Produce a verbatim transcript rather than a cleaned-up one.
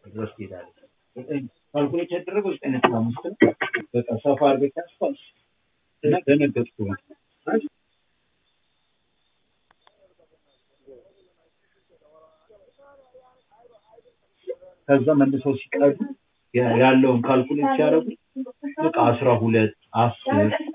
ድረስ ትሄዳለህ። ዘጠኝ ካልኩሌት ያደረገው ዘጠኝ ነጥብ አምስት ነው። በቃ ሰፋ አድርገህ ታስፋል እና ደነገጥኩ። ከዛ መልሰው ሲቀዱ ያለውን ካልኩሌት ሲያደርጉ በቃ አስራ ሁለት አስር